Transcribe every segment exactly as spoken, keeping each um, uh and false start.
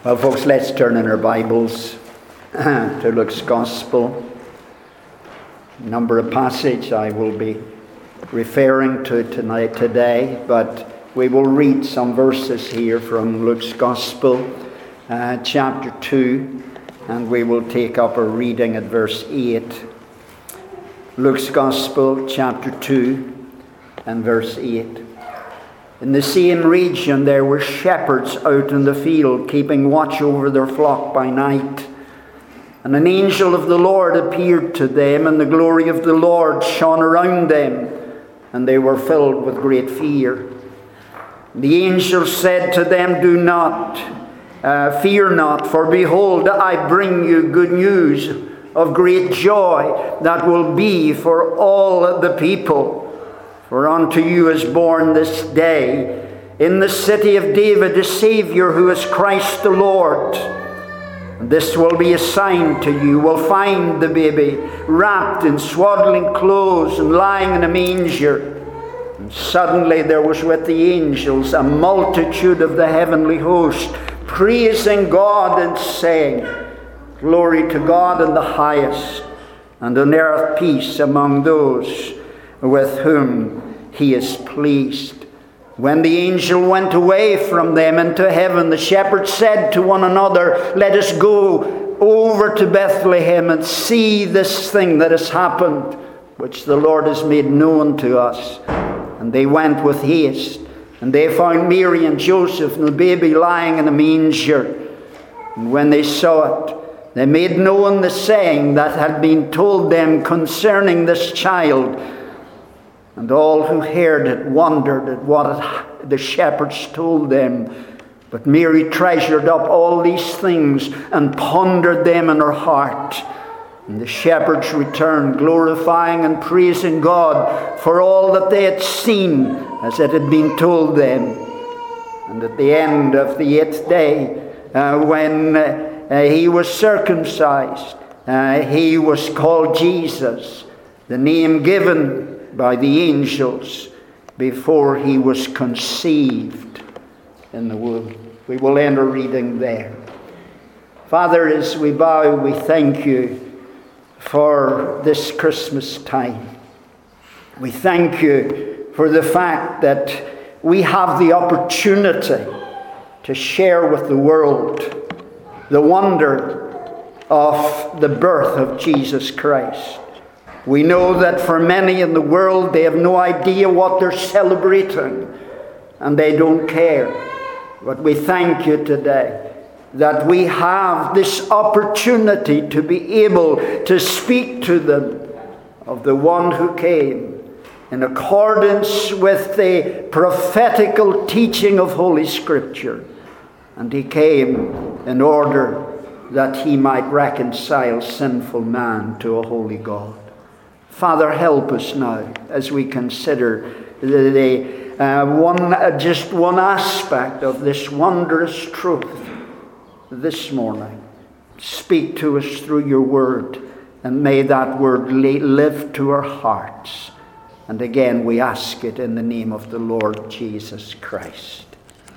Well, folks, let's turn in our Bibles to Luke's Gospel. Number of passage I will be referring to tonight today, but we will read some verses here from Luke's Gospel, uh, chapter two, and we will take up a reading at verse eight. Luke's Gospel, chapter two, and verse eight. In the same region there were shepherds out in the field, keeping watch over their flock by night. And an angel of the Lord appeared to them, and the glory of the Lord shone around them, and they were filled with great fear. The angel said to them, Do not, uh, fear not, for behold, I bring you good news of great joy that will be for all the people. For unto you is born this day in the city of David a Saviour, who is Christ the Lord. And this will be a sign to you. You will find the baby wrapped in swaddling clothes and lying in a manger. And suddenly there was with the angels a multitude of the heavenly host, praising God and saying, Glory to God in the highest, and on earth peace among those with whom he is pleased. When the angel went away from them into heaven, the shepherds said to one another, Let us go over to Bethlehem and see this thing that has happened, which the Lord has made known to us. And they went with haste, and they found Mary and Joseph and the baby lying in a manger. And when they saw it, they made known the saying that had been told them concerning this child. And all who heard it wondered at what the shepherds told them. But Mary treasured up all these things and pondered them in her heart. And the shepherds returned, glorifying and praising God for all that they had seen as it had been told them. And at the end of the eighth day, uh, when uh, he was circumcised, uh, he was called Jesus, the name given by the angels before he was conceived in the womb. We will end our reading there. Father, as we bow, we thank you for this Christmas time. We thank you for the fact that we have the opportunity to share with the world the wonder of the birth of Jesus Christ. We know that for many in the world, they have no idea what they're celebrating, and they don't care. But we thank you today that we have this opportunity to be able to speak to them of the one who came in accordance with the prophetical teaching of Holy Scripture. And he came in order that he might reconcile sinful man to a holy God. Father, help us now as we consider the, the uh, one, uh, just one aspect of this wondrous truth this morning. Speak to us through your word, and may that word live to our hearts. And again, we ask it in the name of the Lord Jesus Christ.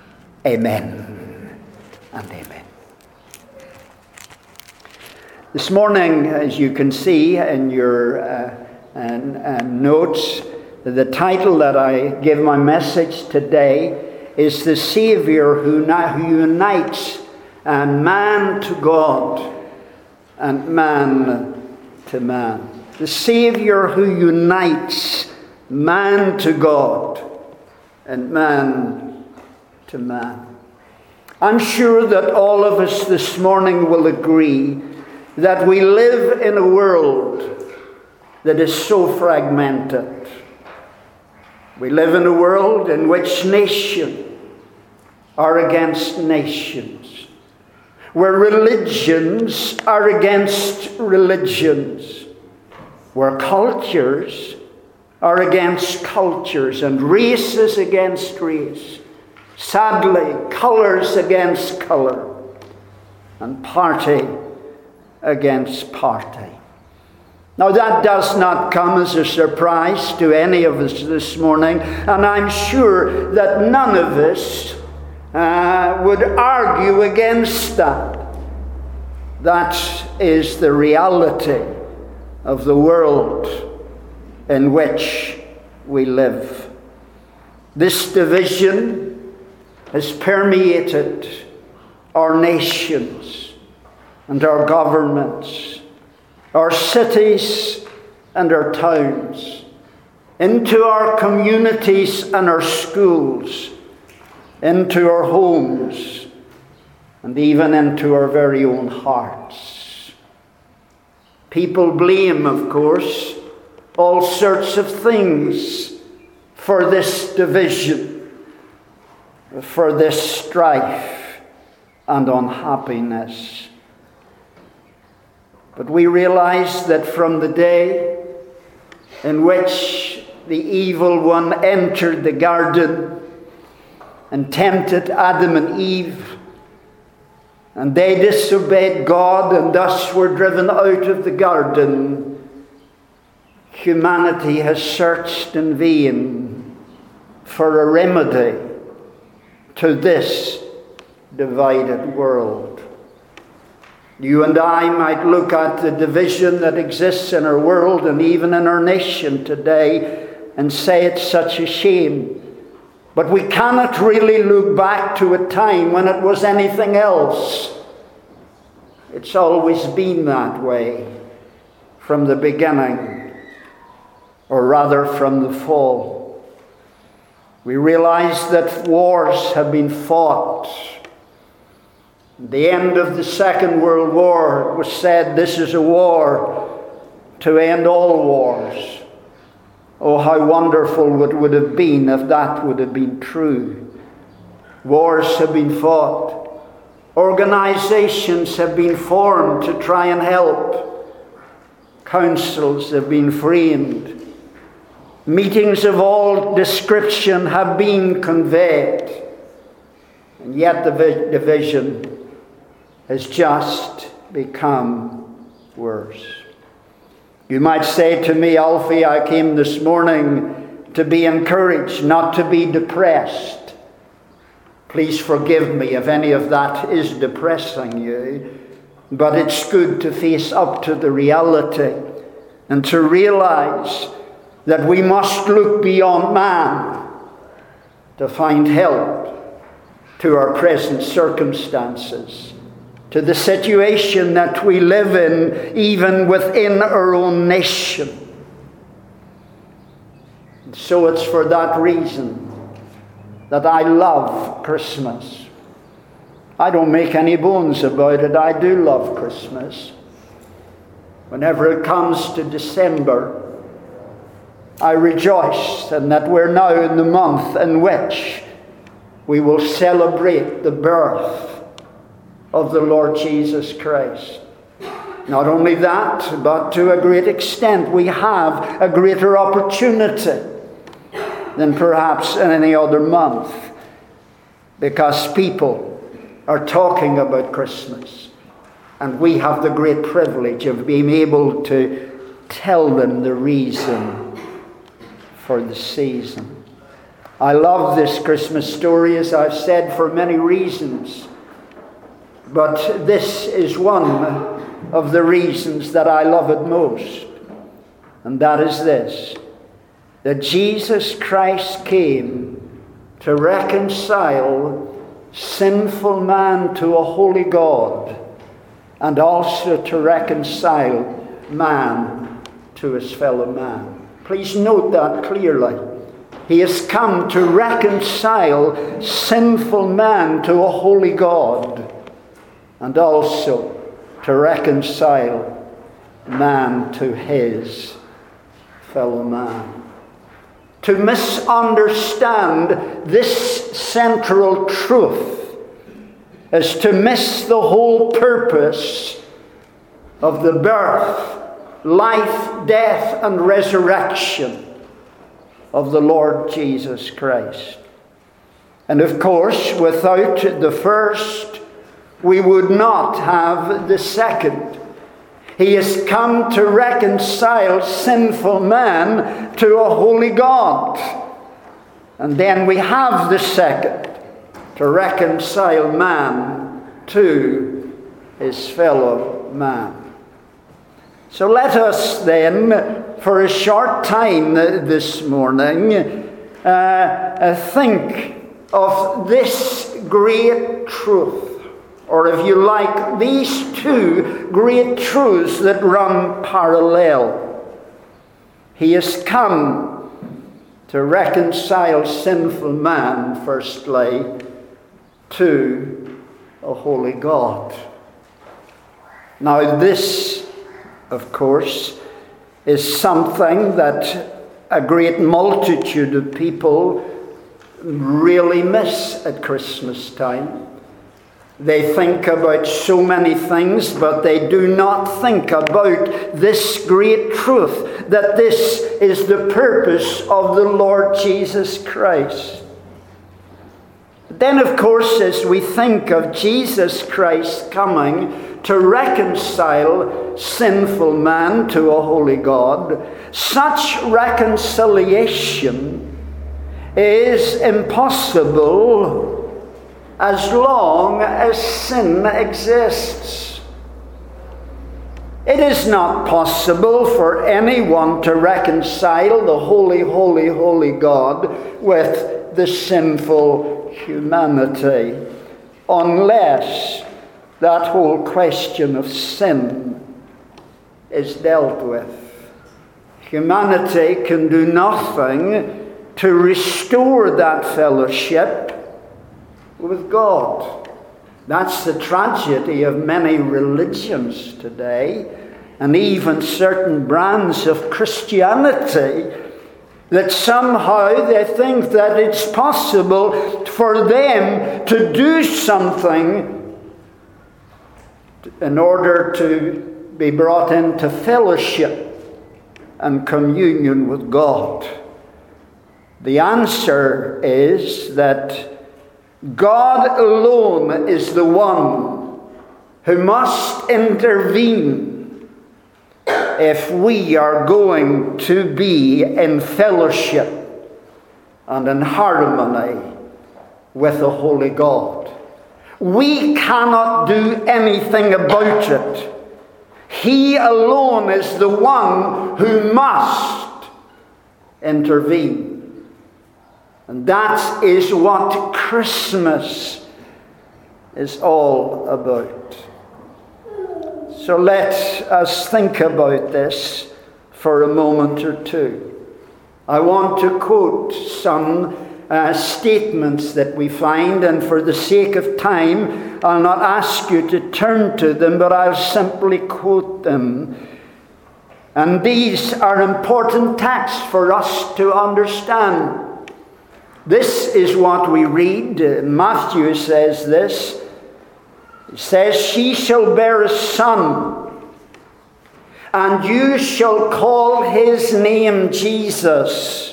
Amen and amen. This morning, as you can see in your uh, and, and notes, the title that I give my message today is The Saviour Who, who Unites uh, Man to God and Man to Man. The Saviour who unites man to God and man to man. I'm sure that all of us this morning will agree that we live in a world that is so fragmented. We live in a world in which nations are against nations, where religions are against religions, where cultures are against cultures, and races against race. Sadly, colours against colour, and party against party. Now that does not come as a surprise to any of us this morning, and I'm sure that none of us uh, would argue against that. That is the reality of the world in which we live. This division has permeated our nations and our governments, our cities and our towns, into our communities and our schools, into our homes, and even into our very own hearts. People blame, of course, all sorts of things for this division, for this strife and unhappiness. But we realize that from the day in which the evil one entered the garden and tempted Adam and Eve, and they disobeyed God and thus were driven out of the garden, humanity has searched in vain for a remedy to this divided world. You and I might look at the division that exists in our world and even in our nation today and say it's such a shame. But we cannot really look back to a time when it was anything else. It's always been that way from the beginning, or rather from the fall. We realize that wars have been fought. At the end of the Second World War, it was said this is a war to end all wars. Oh, how wonderful it would have been if that would have been true. Wars have been fought. Organizations have been formed to try and help. Councils have been framed. Meetings of all description have been conveyed. And yet the division has just become worse. You might say to me, Alfie, I came this morning to be encouraged, not to be depressed. Please forgive me if any of that is depressing you, but it's good to face up to the reality and to realize that we must look beyond man to find help to our present circumstances, to the situation that we live in, even within our own nation. And so it's for that reason that I love Christmas. I don't make any bones about it. I do love Christmas. Whenever it comes to December, I rejoice in that we're now in the month in which we will celebrate the birth of the Lord Jesus Christ. Not only that, but to a great extent we have a greater opportunity than perhaps in any other month, because people are talking about Christmas, and we have the great privilege of being able to tell them the reason for the season. I love this Christmas story, as I've said, for many reasons. But this is one of the reasons that I love it most. And that is this: that Jesus Christ came to reconcile sinful man to a holy God, and also to reconcile man to his fellow man. Please note that clearly. He has come to reconcile sinful man to a holy God, and also to reconcile man to his fellow man. To misunderstand this central truth is to miss the whole purpose of the birth, life, death, and resurrection of the Lord Jesus Christ. And of course, without the first, we would not have the second. He has come to reconcile sinful man to a holy God. And then we have the second, to reconcile man to his fellow man. So let us then, for a short time this morning, uh, think of this great truth, or if you like, these two great truths that run parallel. He has come to reconcile sinful man, firstly, to a holy God. Now this, of course, is something that a great multitude of people really miss at Christmas time. They think about so many things, but they do not think about this great truth, that this is the purpose of the Lord Jesus Christ. Then, of course, as we think of Jesus Christ coming to reconcile sinful man to a holy God, such reconciliation is impossible as long as sin exists. It is not possible for anyone to reconcile the holy, holy, holy God with the sinful humanity unless that whole question of sin is dealt with. Humanity can do nothing to restore that fellowship with God. That's the tragedy of many religions today, and even certain brands of Christianity, that somehow they think that it's possible for them to do something in order to be brought into fellowship and communion with God. The answer is that God alone is the one who must intervene if we are going to be in fellowship and in harmony with the holy God. We cannot do anything about it. He alone is the one who must intervene. And that is what Christmas is all about. So let us think about this for a moment or two. I want to quote some uh, statements that we find, and for the sake of time, I'll not ask you to turn to them, but I'll simply quote them. And these are important texts for us to understand. This is what we read. Matthew says this. He says, "She shall bear a son, and you shall call his name Jesus,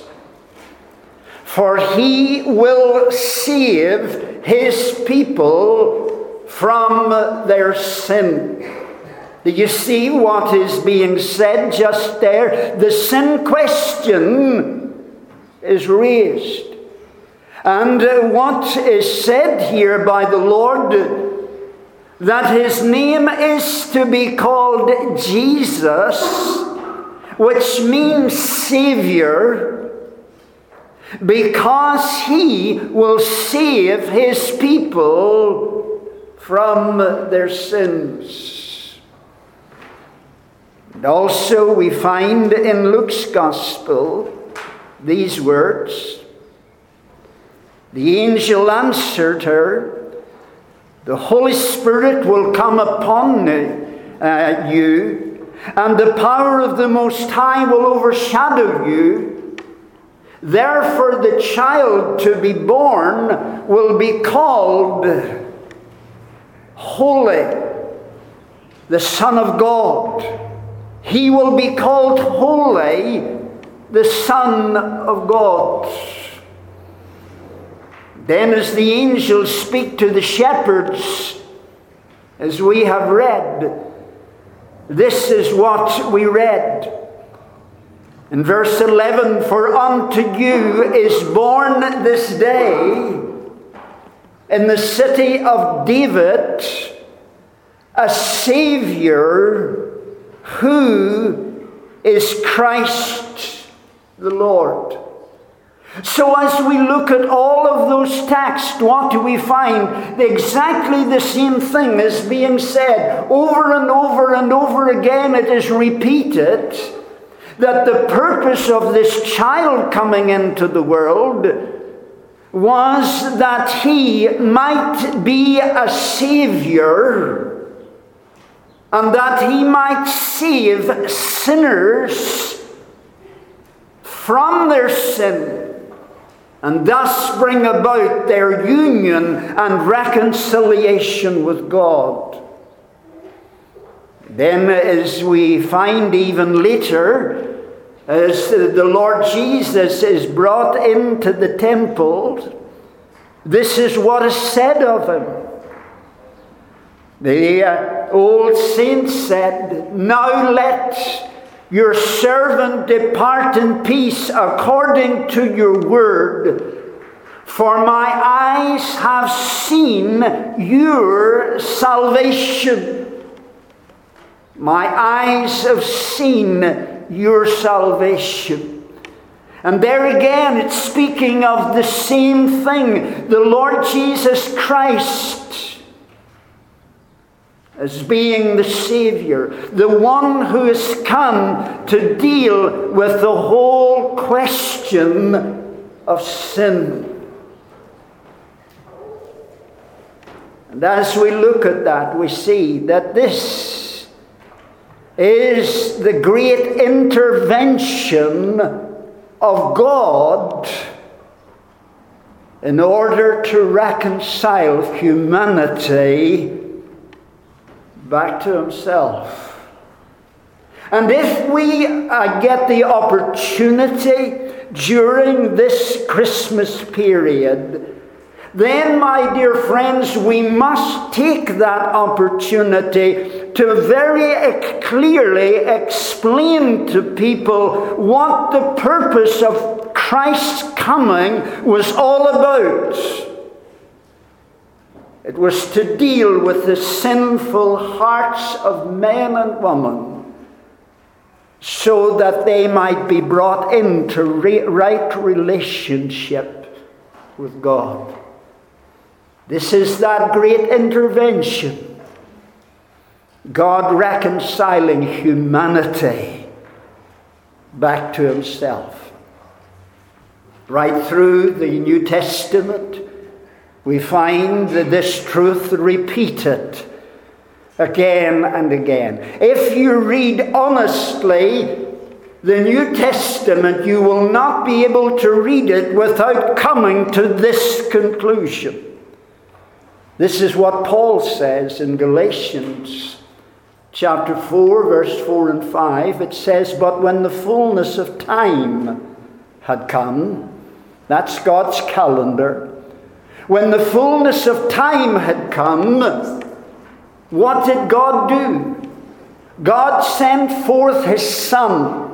for he will save his people from their sin." Do you see what is being said just there? The sin question is raised. And what is said here by the Lord, that his name is to be called Jesus, which means Savior, because he will save his people from their sins. And also we find in Luke's Gospel these words, "The angel answered her, the Holy Spirit will come upon uh, you, and the power of the Most High will overshadow you. Therefore the child to be born will be called Holy, the Son of God. He will be called Holy, the Son of God." Then as the angels speak to the shepherds, as we have read, this is what we read. In verse eleven, "For unto you is born this day in the city of David a Savior who is Christ the Lord. So as we look at all of those texts, what do we find? Exactly the same thing is being said. Over and over and over again it is repeated that the purpose of this child coming into the world was that he might be a Savior and that he might save sinners from their sin, and thus bring about their union and reconciliation with God. Then, as we find even later, as the Lord Jesus is brought into the temple, this is what is said of him. The uh, old saint said, "Now let your servant depart in peace according to your word, for my eyes have seen your salvation." My eyes have seen your salvation. And there again, it's speaking of the same thing. The Lord Jesus Christ as being the Savior, the one who has come to deal with the whole question of sin. And as we look at that, we see that this is the great intervention of God in order to reconcile humanity back to himself. And if we uh, get the opportunity during this Christmas period, then, my dear friends, we must take that opportunity to very clearly explain to people what the purpose of Christ's coming was all about. It was to deal with the sinful hearts of men and women so that they might be brought into right relationship with God. This is that great intervention. God reconciling humanity back to himself. Right through the New Testament, we find this truth repeated again and again. If you read honestly the New Testament, you will not be able to read it without coming to this conclusion. This is what Paul says in Galatians chapter four, verse four and five. It says, "But when the fullness of time had come," that's God's calendar, when the fullness of time had come, what did God do? God sent forth his Son,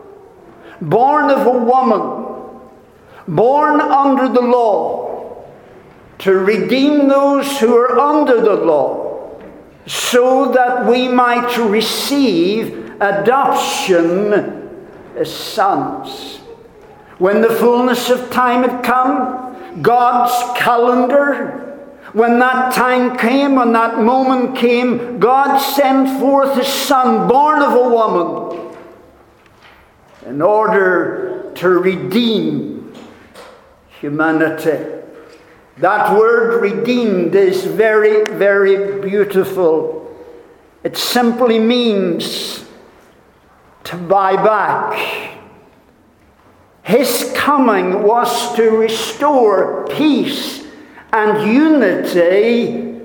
born of a woman, born under the law, to redeem those who are under the law, so that we might receive adoption as sons. When the fullness of time had come, God's calendar, when that time came, when that moment came, God sent forth his Son, born of a woman, in order to redeem humanity. That word redeemed is very, very beautiful. It simply means to buy back. His coming was to restore peace and unity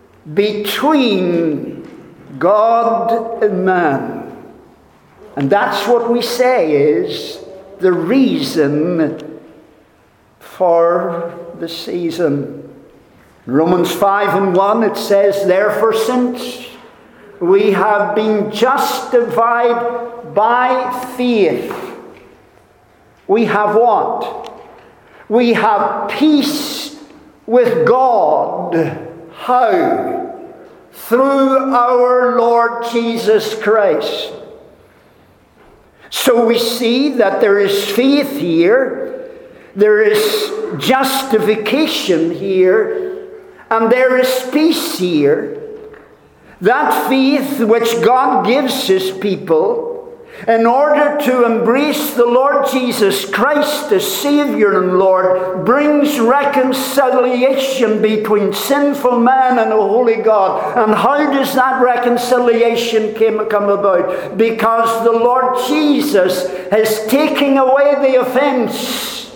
between God and man. And that's what we say is the reason for the season. Romans five and one, it says, "Therefore, since we have been justified by faith, we have what? We have peace with God. How? Through our Lord Jesus Christ. So we see that there is faith here, there is justification here, and there is peace here. That faith which God gives His people in order to embrace the Lord Jesus Christ as Savior and Lord brings reconciliation between sinful man and a holy God. And how does that reconciliation come about? Because the Lord Jesus is taking away the offense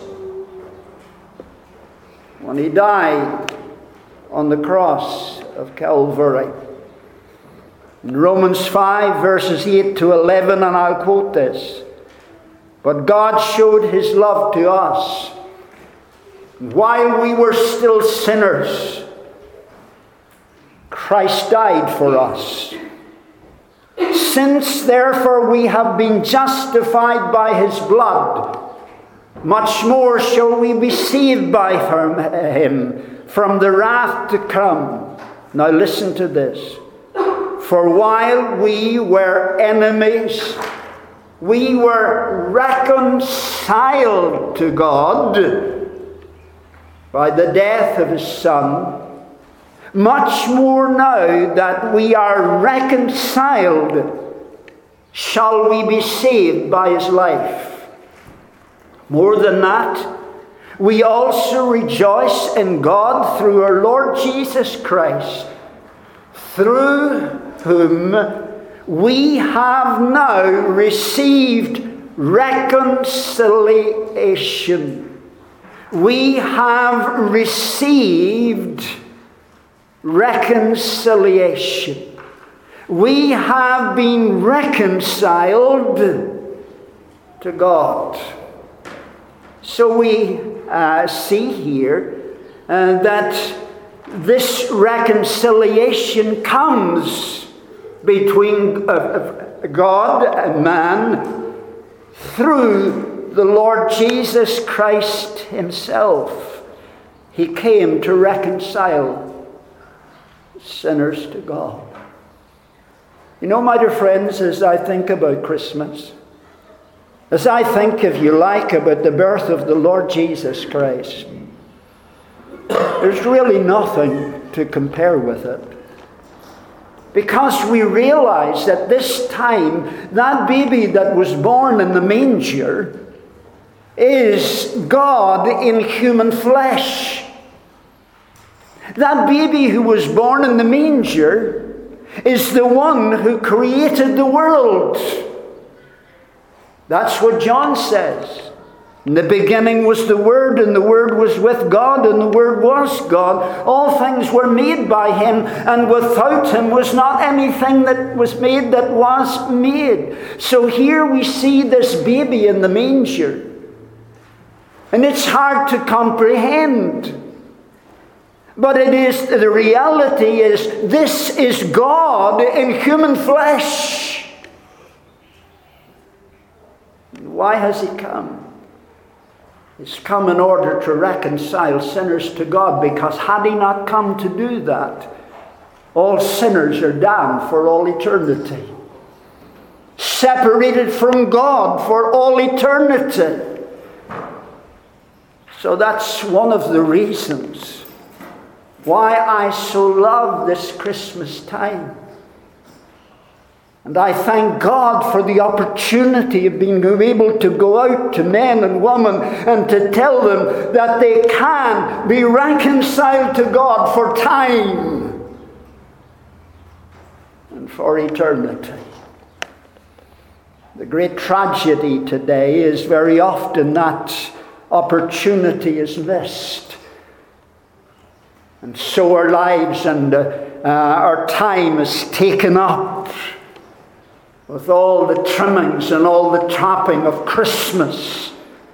when He died on the cross of Calvary. In Romans five, verses eight to eleven, and I'll quote this. But God showed His love to us while we were still sinners. Christ died for us. Since therefore we have been justified by His blood, much more shall we be saved by Him from the wrath to come. Now listen to this. For while we were enemies, we were reconciled to God by the death of His Son. Much more now that we are reconciled, shall we be saved by His life. More than that, we also rejoice in God through our Lord Jesus Christ, through whom we have now received reconciliation. We have received reconciliation. We have been reconciled to God. So we uh, see here uh, that this reconciliation comes between uh, God and man through the Lord Jesus Christ Himself. He came to reconcile sinners to God. You know, my dear friends, as I think about Christmas, as I think, if you like, about the birth of the Lord Jesus Christ, there's really nothing to compare with it. Because we realize that this time, that baby that was born in the manger is God in human flesh. That baby who was born in the manger is the one who created the world. That's what John says. In the beginning was the Word, and the Word was with God, and the Word was God. All things were made by Him, and without Him was not anything that was made that was made. So here we see this baby in the manger. And it's hard to comprehend. But it is, the reality is, this is God in human flesh. Why has He come? He's come in order to reconcile sinners to God, because had He not come to do that, all sinners are damned for all eternity. Separated from God for all eternity. So that's one of the reasons why I so love this Christmas time. And I thank God for the opportunity of being able to go out to men and women and to tell them that they can be reconciled to God for time and for eternity. The great tragedy today is very often that opportunity is missed. And so our lives and uh, uh, our time is taken up with all the trimmings and all the trapping of Christmas.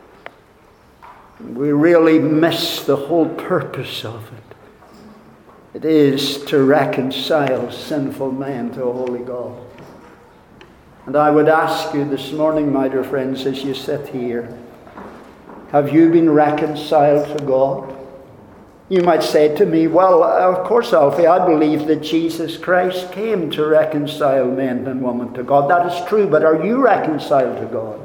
We really miss the whole purpose of it. It is to reconcile sinful men to a holy God. And I would ask you this morning, my dear friends, as you sit here, have you been reconciled to God? You might say to me, well, of course, Alfie, I believe that Jesus Christ came to reconcile men and women to God. That is true, but are you reconciled to God?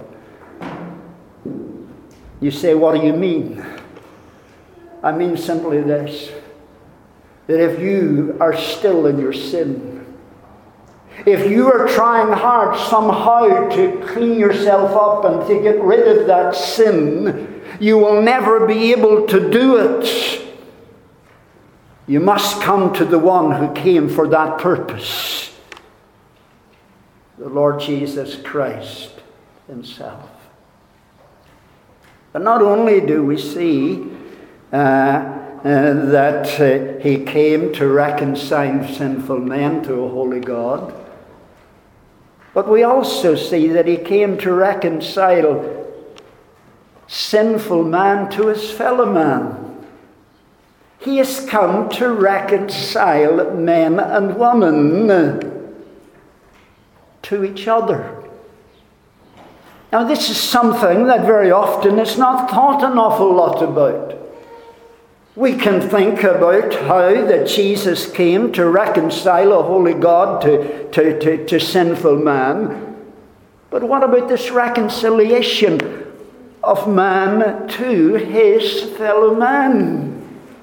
You say, what do you mean? I mean simply this, that if you are still in your sin, if you are trying hard somehow to clean yourself up and to get rid of that sin, you will never be able to do it. You must come to the one who came for that purpose, the Lord Jesus Christ himself. But not only do we see uh, uh, that uh, he came to reconcile sinful men to a holy God, but we also see that he came to reconcile sinful man to his fellow man. He has come to reconcile men and women to each other. Now, this is something that very often is not thought an awful lot about. We can think about how that Jesus came to reconcile a holy God to, to, to, to sinful man. But what about this reconciliation of man to his fellow man?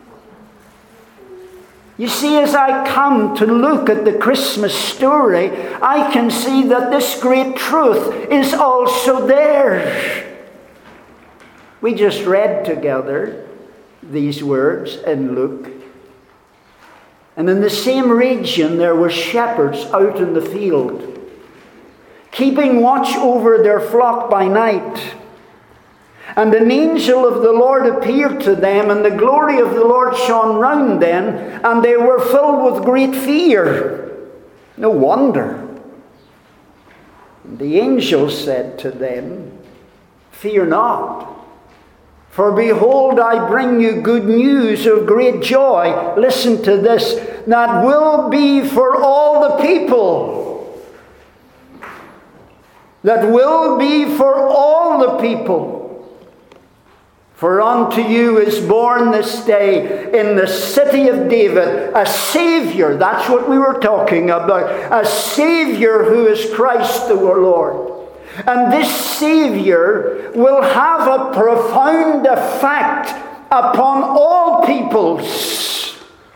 You see, as I come to look at the Christmas story, I can see that this great truth is also there. We just read together these words in Luke. And in the same region there were shepherds out in the field, keeping watch over their flock by night. And an angel of the Lord appeared to them, and the glory of the Lord shone round them, and they were filled with great fear. No wonder. And the angel said to them, "Fear not, for behold, I bring you good news of great joy." Listen to this, "that will be for all the people." That will be for all the people. "For unto you is born this day in the city of David a Savior." That's what we were talking about. A Savior who is Christ the Lord. And this Savior will have a profound effect upon all peoples.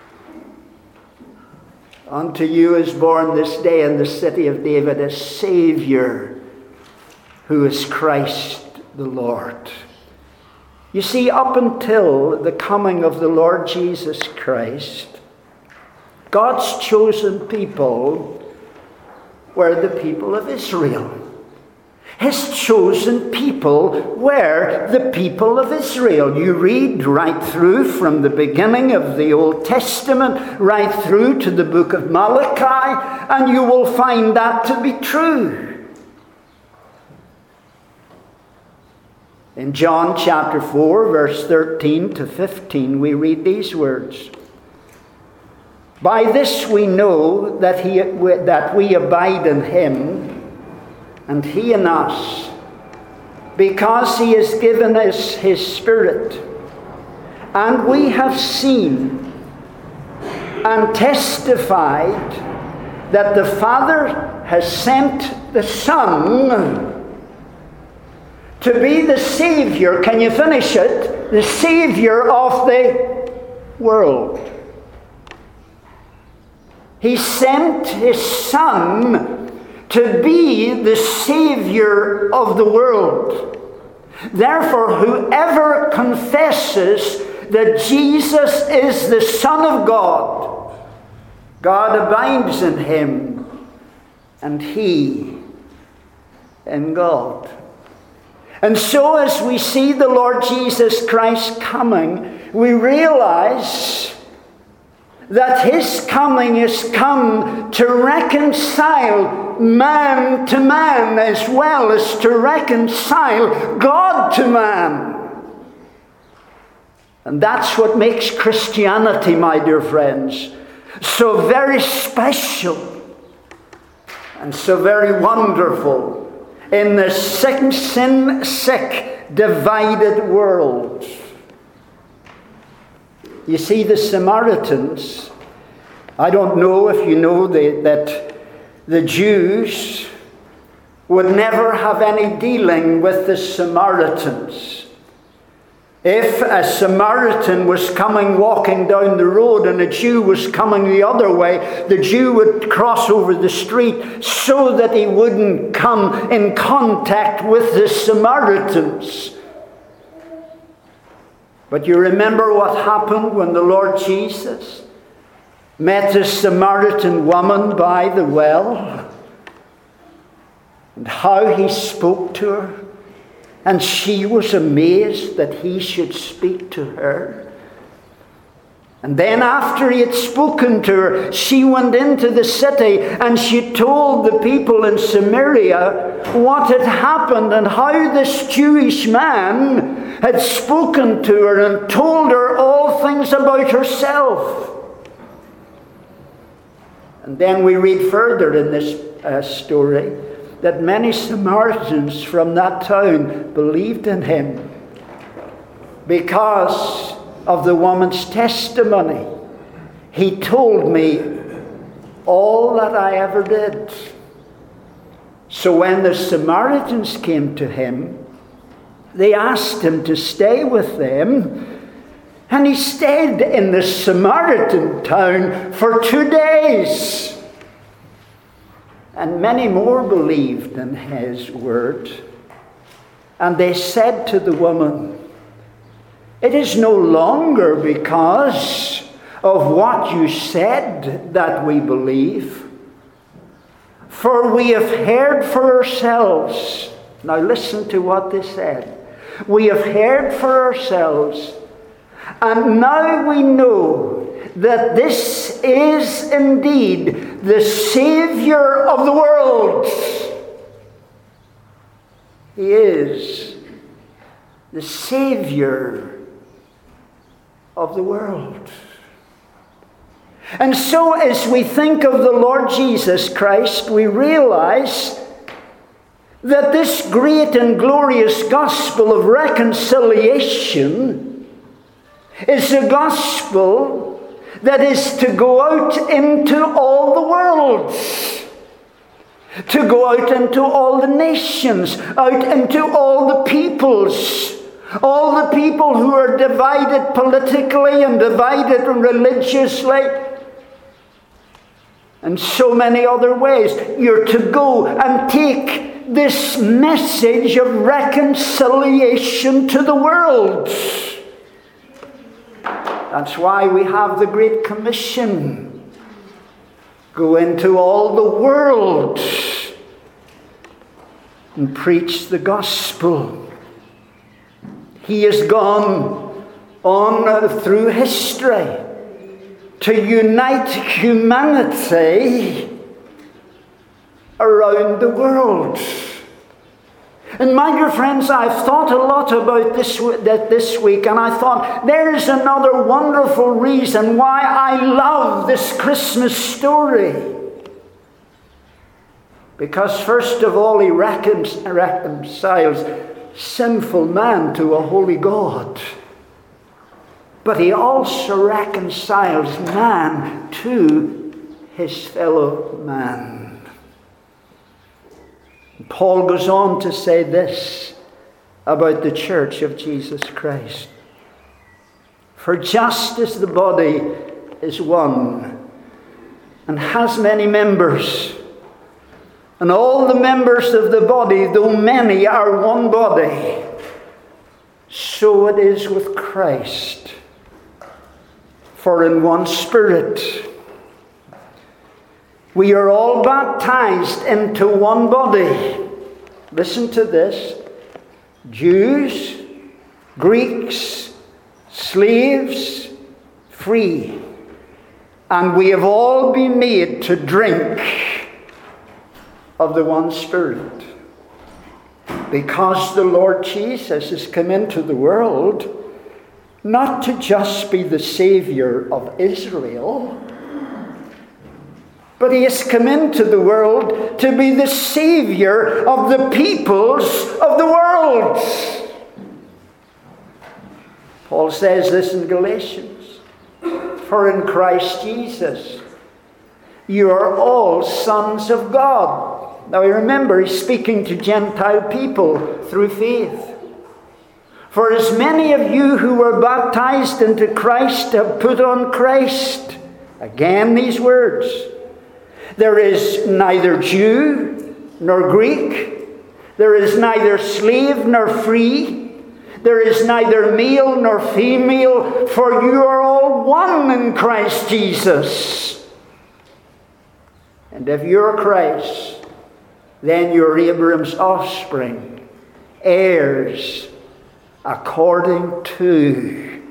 "Unto you is born this day in the city of David a Savior who is Christ the Lord." You see, up until the coming of the Lord Jesus Christ, God's chosen people were the people of Israel. His chosen people were the people of Israel. You read right through from the beginning of the Old Testament, right through to the book of Malachi, and you will find that to be true. In John chapter four, verse thirteen to fifteen, we read these words. "By this we know that, he, that we abide in him, and he in us, because he has given us his Spirit. And we have seen and testified that the Father has sent the Son to be the Savior," can you finish it? "The Savior of the world." He sent his Son to be the Savior of the world. Therefore, whoever confesses that Jesus is the Son of God, God abides in him, and he in God. And so as we see the Lord Jesus Christ coming, we realize that his coming is come to reconcile man to man as well as to reconcile God to man. And that's what makes Christianity, my dear friends, so very special and so very wonderful in this sick, sin-sick, divided world. You see, the Samaritans, I don't know if you know the, that the Jews would never have any dealing with the Samaritans. If a Samaritan was coming walking down the road and a Jew was coming the other way, the Jew would cross over the street so that he wouldn't come in contact with the Samaritans. But you remember what happened when the Lord Jesus met the Samaritan woman by the well, and how he spoke to her. And she was amazed that he should speak to her. And then after he had spoken to her, she went into the city and she told the people in Samaria what had happened and how this Jewish man had spoken to her and told her all things about herself. And then we read further in this uh, story that many Samaritans from that town believed in him because of the woman's testimony. He told me all that I ever did. So when the Samaritans came to him, they asked him to stay with them, and he stayed in the Samaritan town for two days. And many more believed in his word. And they said to the woman, "It is no longer because of what you said that we believe, for we have heard for ourselves." Now listen to what they said. "We have heard for ourselves, and now we know that this is indeed the Savior of the world." He is the Savior of the world. And so as we think of the Lord Jesus Christ, we realize that this great and glorious gospel of reconciliation is a gospel that is to go out into all the world, to go out into all the nations, out into all the peoples, all the people who are divided politically and divided religiously, and so many other ways. You're to go and take this message of reconciliation to the world. That's why we have the Great Commission. Go into all the world and preach the gospel. He has gone on through history to unite humanity around the world. And my dear friends, I've thought a lot about this that this week, and I thought there's another wonderful reason why I love this Christmas story. Because first of all, he reconciles sinful man to a holy God. But he also reconciles man to his fellow man. Paul goes on to say this about the church of Jesus Christ. "For just as the body is one and has many members, and all the members of the body, though many, are one body, so it is with Christ. For in one Spirit we are all baptized into one body." Listen to this. Jews, Greeks, slaves, free. And we have all been made to drink of the one Spirit. Because the Lord Jesus has come into the world not to just be the Savior of Israel, but he has come into the world to be the Savior of the peoples of the world. Paul says this in Galatians. For in Christ Jesus, you are all sons of God. Now remember, he's speaking to Gentile people through faith. For as many of you who were baptized into Christ have put on Christ. Again, these words. There is neither Jew nor Greek. There is neither slave nor free. There is neither male nor female, for you are all one in Christ Jesus. And if you're Christ, then you're Abraham's offspring, heirs according to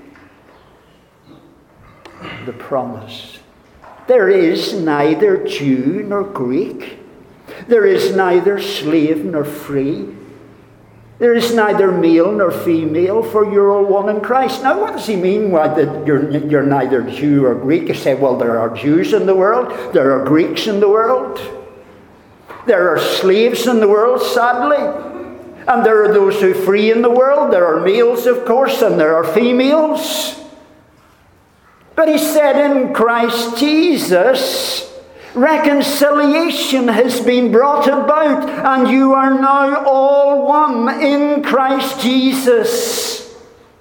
the promise. There is neither Jew nor Greek. There is neither slave nor free. There is neither male nor female, for you're all one in Christ. Now, what does he mean by that you're, you're neither Jew or Greek? You say, well, there are Jews in the world. There are Greeks in the world. There are slaves in the world, sadly. And there are those who are free in the world. There are males, of course, and there are females. But he said in Christ Jesus, reconciliation has been brought about, and you are now all one in Christ Jesus.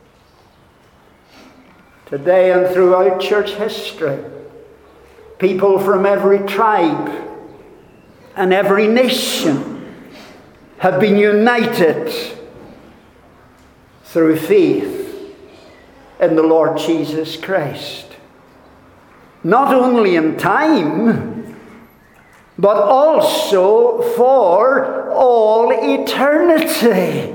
Today and throughout church history, people from every tribe and every nation have been united through faith in the Lord Jesus Christ. Not only in time, but also for all eternity.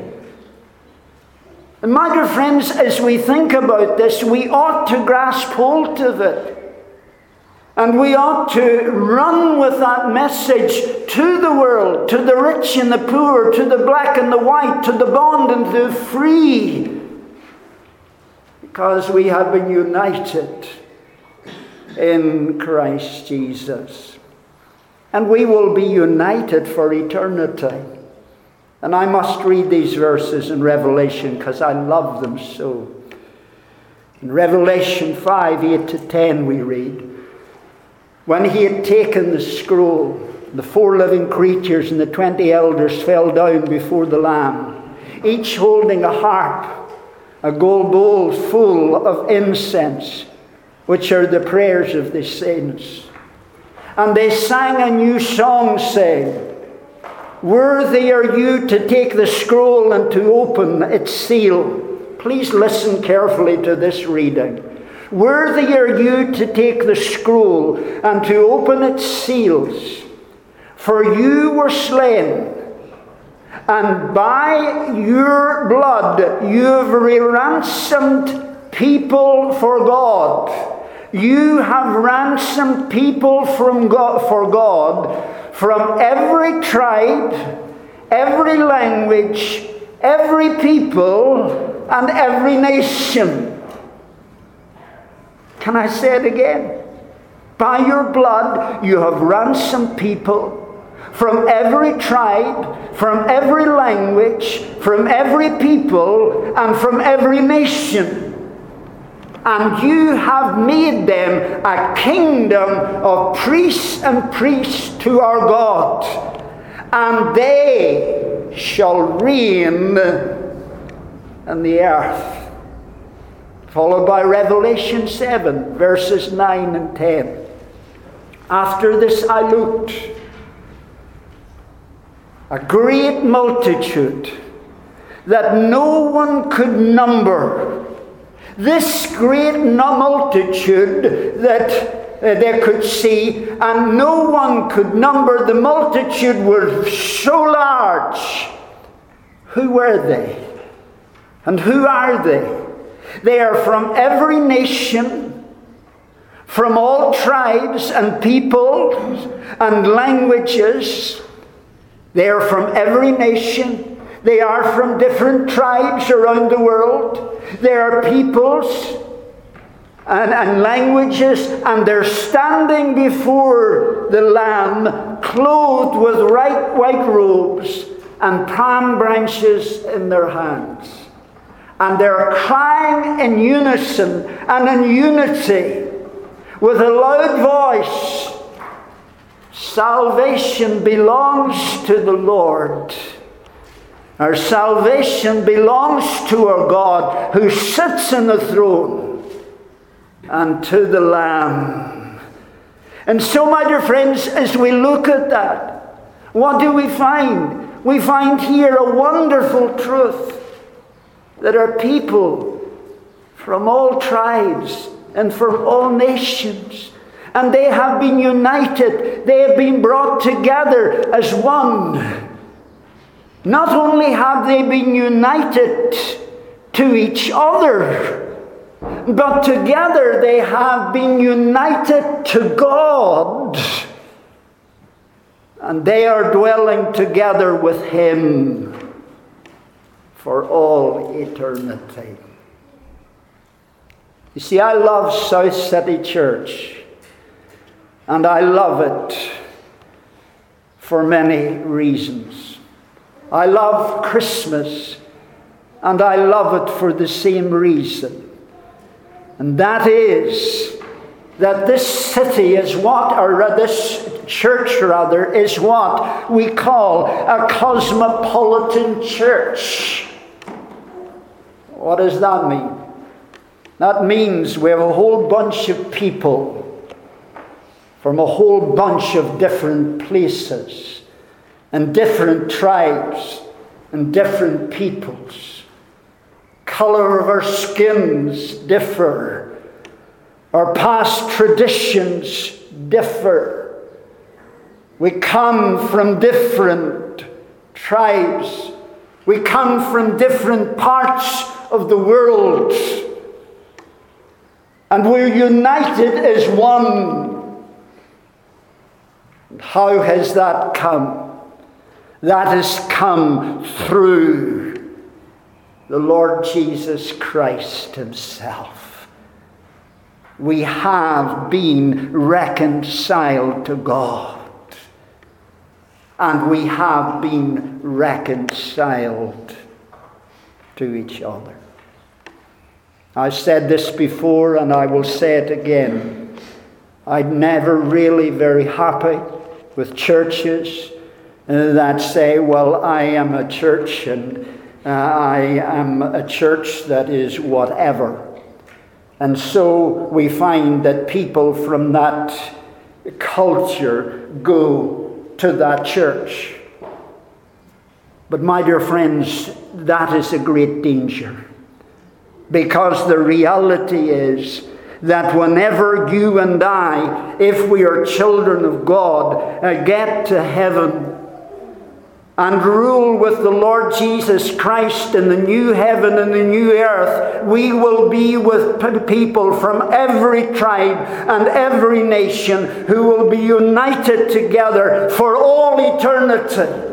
And my dear friends, as we think about this, we ought to grasp hold of it. And we ought to run with that message to the world, to the rich and the poor, to the black and the white, to the bond and the free. Because we have been united in Christ Jesus. And we will be united for eternity. And I must read these verses in Revelation because I love them so. In Revelation five, eight to ten we read, when he had taken the scroll, the four living creatures and the twenty elders fell down before the Lamb, each holding a harp, a gold bowl full of incense, which are the prayers of the saints. And they sang a new song, saying, worthy are you to take the scroll and to open its seal. Please listen carefully to this reading. Worthy are you to take the scroll and to open its seals. For you were slain, and by your blood you have ransomed people for God. You have ransomed people from God, for God from every tribe, every language, every people, and every nation. Can I say it again? By your blood you have ransomed people from every tribe, from every language, from every people, and from every nation. And you have made them a kingdom of priests and priests to our God. And they shall reign in the earth. Followed by Revelation seven, verses nine and ten. After this I looked, a great multitude that no one could number. This great multitude that uh, they could see, and no one could number. The multitude was so large. Who were they? And who are they? They are from every nation, from all tribes and peoples and languages. They are from every nation. They are from different tribes around the world. They are peoples and, and languages, and they're standing before the Lamb, clothed with white, white robes and palm branches in their hands. And they're crying in unison and in unity, with a loud voice, salvation belongs to the Lord. Our salvation belongs to our God who sits on the throne and to the Lamb. And so, my dear friends, as we look at that, what do we find? We find here a wonderful truth that our people from all tribes and from all nations, and they have been united, they have been brought together as one. Not only have they been united to each other, but together they have been united to God. And they are dwelling together with Him for all eternity. You see, I love South City Church, and I love it for many reasons. I love Christmas, and I love it for the same reason. And that is that this city is what, or this church rather, is what we call a cosmopolitan church. What does that mean? That means we have a whole bunch of people from a whole bunch of different places and different tribes and different peoples. Color of our skins differ. Our past traditions differ. We come from different tribes. We come from different parts of the world. And we're united as one. How has that come? That has come through the Lord Jesus Christ Himself. We have been reconciled to God. And we have been reconciled to each other. I've said this before and I will say it again. I'm never really very happy with churches that say, well, I am a church and uh, I am a church that is whatever. And so we find that people from that culture go to that church. But my dear friends, that is a great danger. Because the reality is that whenever you and I, if we are children of God, uh, get to heaven and rule with the Lord Jesus Christ in the new heaven and the new earth, we will be with people from every tribe and every nation who will be united together for all eternity.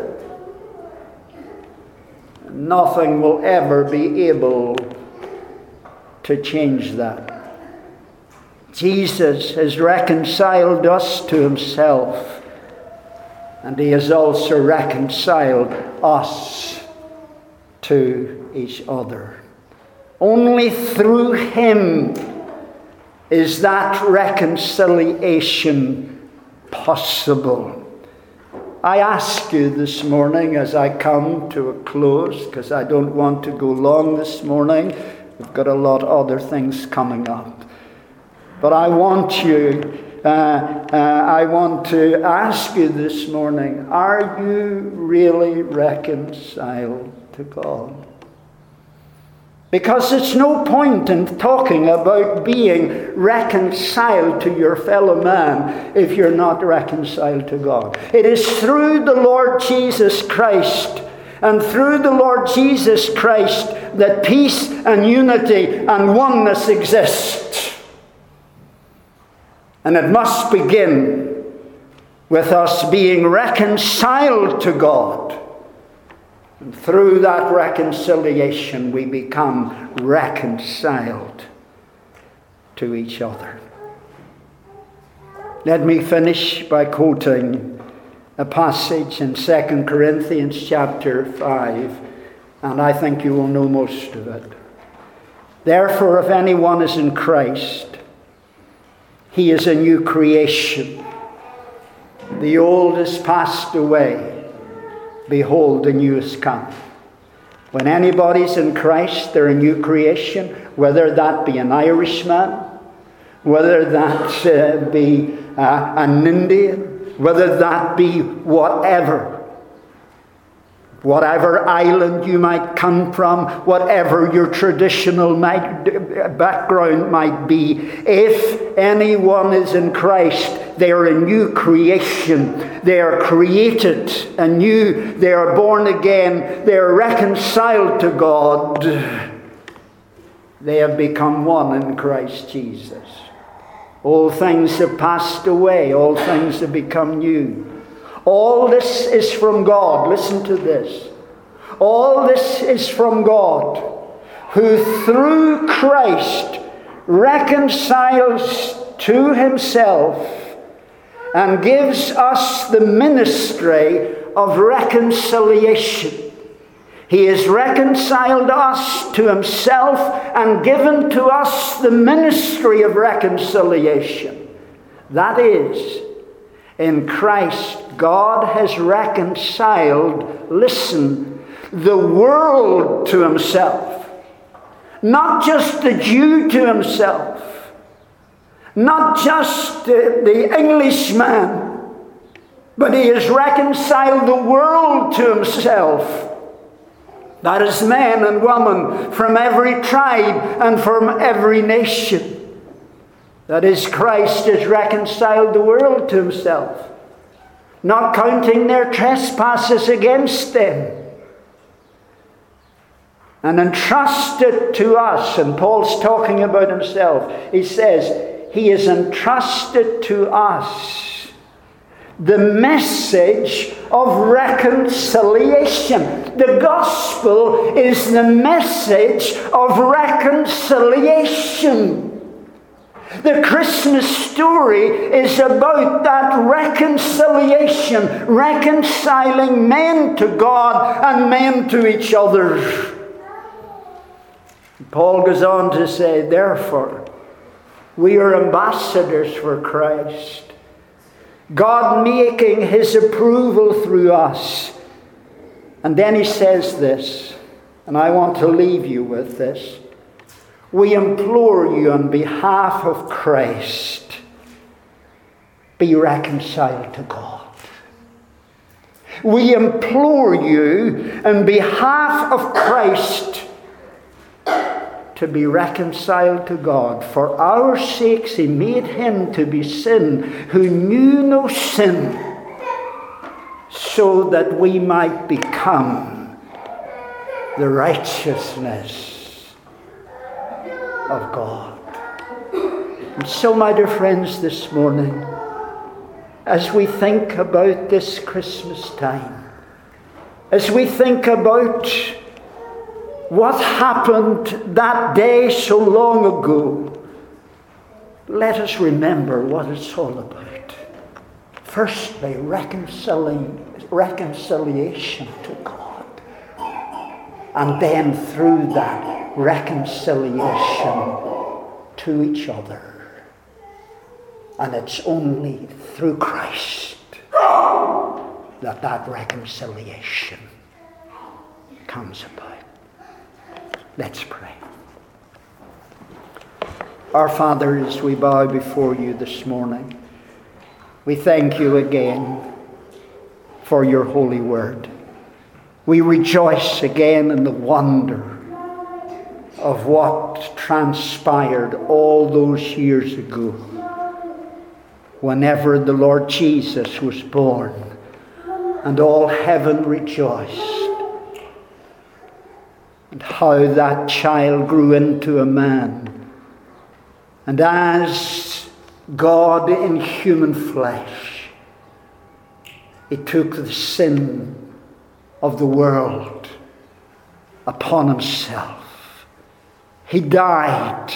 Nothing will ever be able to change that. Jesus has reconciled us to Himself. And He has also reconciled us to each other. Only through Him is that reconciliation possible. I ask you this morning as I come to a close, because I don't want to go long this morning. We've got a lot of other things coming up. But I want you Uh, uh, I want to ask you this morning, are you really reconciled to God? Because it's no point in talking about being reconciled to your fellow man if you're not reconciled to God. It is through the Lord Jesus Christ and through the Lord Jesus Christ that peace and unity and oneness exist. And it must begin with us being reconciled to God. And through that reconciliation, we become reconciled to each other. Let me finish by quoting a passage in Second Corinthians chapter five, and I think you will know most of it. Therefore, if anyone is in Christ, He is a new creation. The old has passed away. Behold, the new has come. When anybody's in Christ, they're a new creation, whether that be an Irishman, whether that uh, be uh, an Indian, whether that be whatever. Whatever island you might come from, whatever your traditional might, background might be, if anyone is in Christ, they are a new creation. They are created anew. They are born again. They are reconciled to God. They have become one in Christ Jesus. All things have passed away. All things have become new. All this is from God. Listen to this. All this is from God, who through Christ reconciles to himself and gives us the ministry of reconciliation. He has reconciled us to himself and given to us the ministry of reconciliation. That is, in Christ, God has reconciled, listen, the world to himself. Not just the Jew to himself. Not just the, the Englishman. But he has reconciled the world to himself. That is man and woman from every tribe and from every nation. That is, Christ has reconciled the world to himself, not counting their trespasses against them, and entrusted to us. And Paul's talking about himself. He says, he has entrusted to us the message of reconciliation. The gospel is the message of reconciliation. The Christmas story is about that reconciliation, reconciling men to God and men to each other. Paul goes on to say, therefore, we are ambassadors for Christ, God making his approval through us. And then he says this, and I want to leave you with this. We implore you on behalf of Christ, be reconciled to God. We implore you on behalf of Christ to be reconciled to God. For our sakes he made him to be sin who knew no sin, so that we might become the righteousness of God. And so, my dear friends, this morning, as we think about this Christmas time, as we think about what happened that day so long ago, let us remember what it's all about. Firstly, reconciling, reconciliation to God. And then through that, reconciliation to each other. And it's only through Christ that that reconciliation comes about. Let's pray. Our Father, as we bow before you this morning, we thank you again for your holy word. We rejoice again in the wonder of what transpired all those years ago, whenever the Lord Jesus was born and all heaven rejoiced, and how that child grew into a man. And as God in human flesh, he took the sin of the world upon himself. He died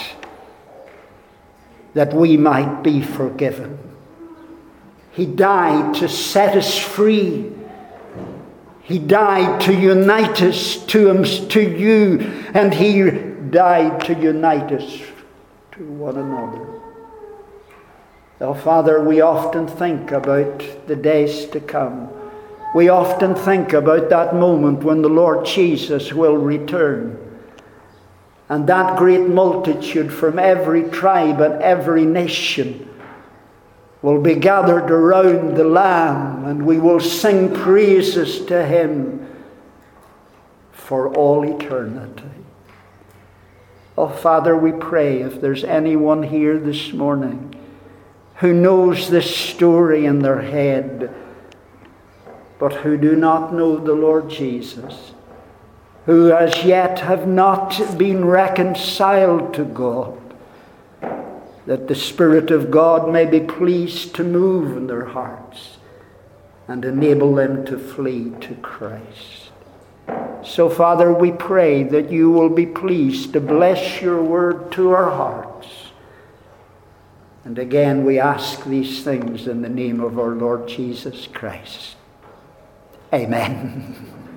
that we might be forgiven. He died to set us free. He died to unite us to him, to you, and he died to unite us to one another. Oh, Father, we often think about the days to come. We often think about that moment when the Lord Jesus will return. And that great multitude from every tribe and every nation will be gathered around the Lamb, and we will sing praises to Him for all eternity. Oh, Father, we pray if there's anyone here this morning who knows this story in their head, but who do not know the Lord Jesus, who as yet have not been reconciled to God, that the Spirit of God may be pleased to move in their hearts and enable them to flee to Christ. So, Father, we pray that you will be pleased to bless your word to our hearts. And again, we ask these things in the name of our Lord Jesus Christ. Amen.